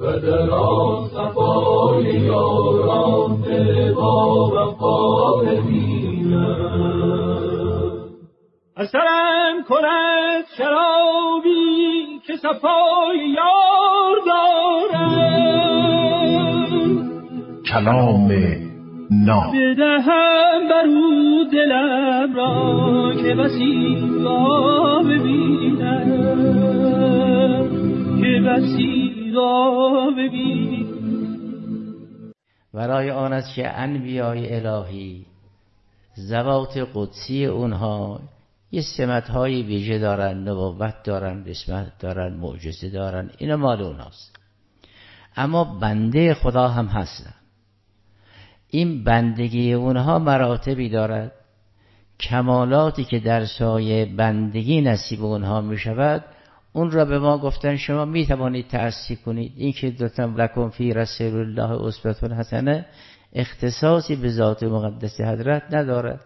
و در آن صفای یاران با وفا ببینم. اثرم کند شرابی که صفای یار دارم، کلام ناب بدهم برو دلم را که بسی را ببینم، که بسی را ببینم. برای آن است که انبیای الهی ذوات قدسی اونها یه سمت‌های ویژه دارن، نبوت دارن، رسالت دارن، معجزه دارن، اینا مال اوناست. اما بنده خدا هم هستن. این بندگی اونها مراتبی دارد. کمالاتی که در سایه بندگی نصیب اونها می شود، اون را به ما گفتن شما می توانید تأسی کنید. این که دوتن لکم فی رسول الله اسوة حسنه اختصاصی به ذات مقدس حضرت ندارد.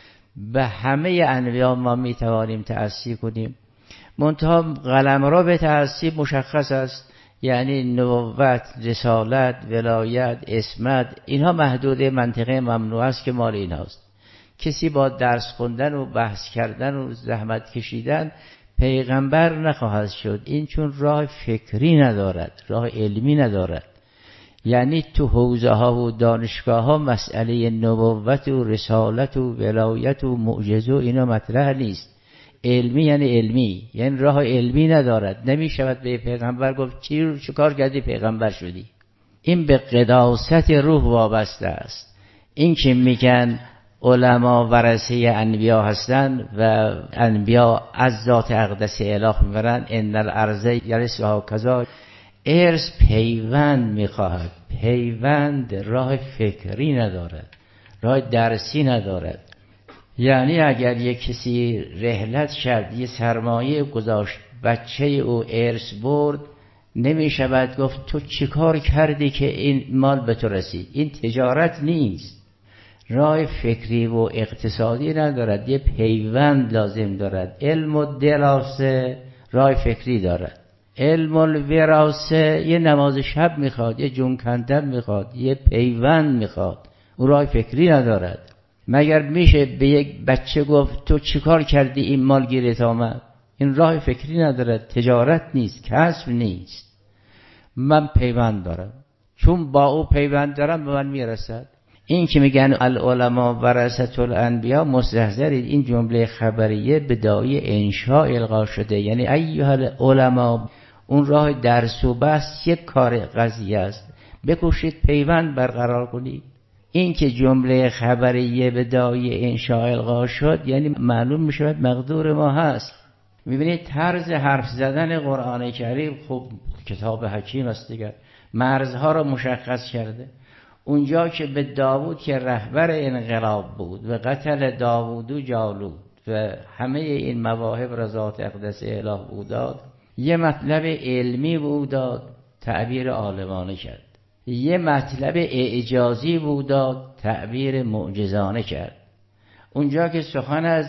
به همه انبیا ما می توانیم تأسی کنیم. منتها قلمرو به تأسی مشخص است، یعنی نبوت، رسالت، ولایت، عصمت، اینها محدود منطقه ممنوع است که مال اینهاست. کسی با درس خوندن و بحث کردن و زحمت کشیدن پیغمبر نخواهد شد. این چون راه فکری ندارد، راه علمی ندارد. یعنی تو حوزه ها و دانشگاه ها مسئله نبوت و رسالت و ولایت و معجزه و اینا مطرح نیست. علمی یعنی علمی، یعنی راه علمی ندارد. نمی شود به پیغمبر گفت چی کار کردی پیغمبر شدی. این به قداست روح وابسته است. این که میگن علما ورثه انبیا هستند و انبیا از ذات اقدس اله میبرن، ان الارض یرثها کذا. ارث پیوند میخواهد، پیوند راه فکری ندارد، راه درسی ندارد. یعنی اگر یک کسی رحلت شد، یه سرمایه گذاشت، بچه او ارث برد، نمی شود گفت تو چی کار کردی که این مال به تو رسید. این تجارت نیست، راه فکری و اقتصادی ندارد، یه پیوند لازم دارد. علم و دراسه راه فکری دارد. علم الوراثه یه نماز شب میخواد، یه جون کندن میخواد، یه پیوند میخواد، اون راه فکری ندارد. مگر میشه به یک بچه گفت تو چیکار کردی این مال گیرت آمد؟ این راه فکری ندارد، تجارت نیست، کسب نیست. من پیوند دارم، چون با او پیوند دارم به من میرسد. این که میگن العلماء ورثة الانبیاء، مستحضرید این جمله خبریه به داعی انشاء القا شده. یعنی ایها العلماء، اون راه درس و بحث یک کار قضیه است، بکوشید پیوند برقرار کنید. این که جمله خبریه به داعی انشاء القا شد، یعنی معلوم میشود مقدور ما هست. میبینید طرز حرف زدن قرآن کریم، خب کتاب حکیم است دیگر، مرزها را مشخص کرده. اونجا که به داوود که رهبر انقلاب بود و قتل داوود و جالوت و همه این مواهب را ذات اقدس اله بود داد، یه مطلب علمی بود داد، تعبیر عالمانه کرد. یه مطلب اعجازی بود داد، تعبیر معجزانه کرد. اونجا که سخن از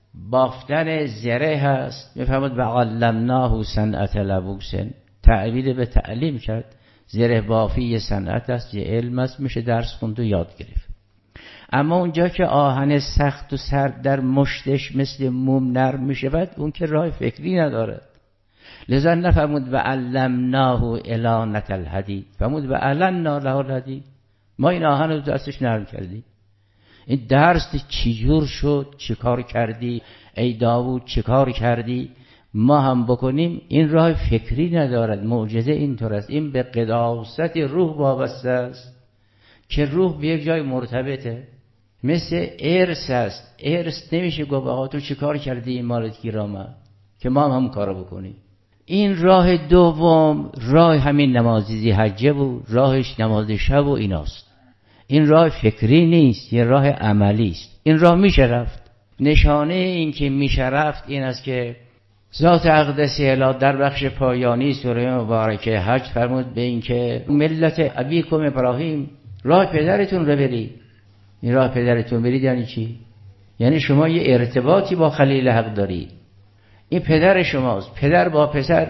بافتن زره هست، میفهمد و علمناه صنعت لبوس، تعبیر به تعلیم کرد. زره بافی یه صنعت است، یه علم است، میشه درس خوند و یاد گرفت. اما اونجا که آهن سخت و سرد در مشتش مثل موم نرم میشود، اون که راه فکری ندارد. لذا نفهمود و علمناه الانة الحدید، فهمود و علمنا له الحدید، ما این آهن رو دستش نرم کردیم. این درس چجور شد، چی کار کردی ای داوود، چی کار کردی، ما هم بکنیم. این راه فکری ندارد. معجزه اینطور است، این به قداست روح وابسته است که روح به یک جای مرتبطه. مثل ارث است. ارث نمیشه گفت آقا تو چی کار کردی این مالت گیر آمد که ما هم کارو بکنیم. این راه دوم راه همین نمازی حجه بود، راهش نماز شب و ایناست. این راه فکری نیست، یه راه عملی است. این راه میشه رفت. نشانه این که میشه رفت این است که ذات اقدس اله در بخش پایانی سوره مبارکه حج فرمود به این که ملت ابیکم ابراهیم، راه پدرتون رو برید. این راه پدرتون برید یعنی چی؟ یعنی شما یه ارتباطی با خلیل حق دارید. این پدر شماست. پدر با پسر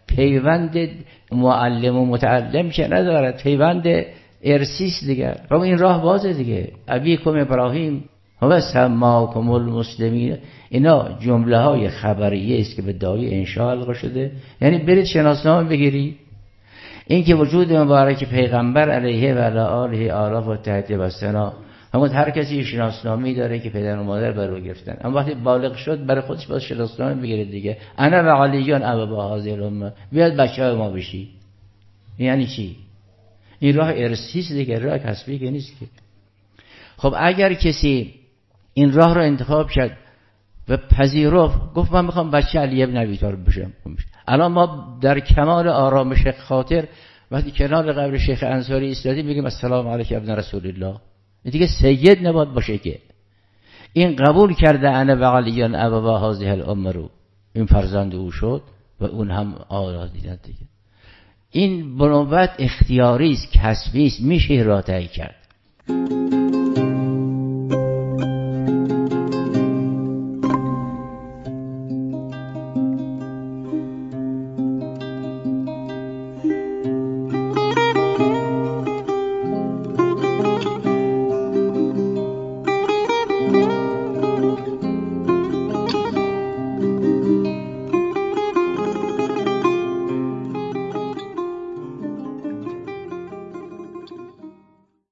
پیوند معلم و متعلم که ندارد، پیوند ارسیس دیگر. خب این راه بازه دیگه. ابیکم ابراهیم و سماکم المسلمین، اینا جمله های خبریه است که به داعی انشاء القا شده. یعنی برید شناسنامه بگیرید. این که وجود مبارک پیغمبر علیه و علی آله آلاف و تحت و سنا، همون هر کسی شناسنامه‌ای داره که پدر و مادر برای گرفتن، اما وقتی بالغ شد برای خودش باید شناسنامه بگیره دیگه. انا و علیون ابا هذه الامه، بیاد بچه‌های ما بشی. یعنی چی؟ این راه ارسیس دیگه، راه کسبی که نیست که. خب اگر کسی این راه رو انتخاب کرد و پذیرفت، گفت من میخوام بچه علی ابن ابی طالب بشم، الان ما در کمال آرامش خاطر وقتی کنار قبر شیخ انصاری ایستادیم میگیم السلام علیک ابن رسول الله. این دیگه سید نباید باشه که این قبول کرده انا و علیان ابوا هذه الامه رو، این فرزند او شد و اون هم آراد دیدن دیگه. این بنوبت اختیاری است، کسبی است، میشه را طی کرد.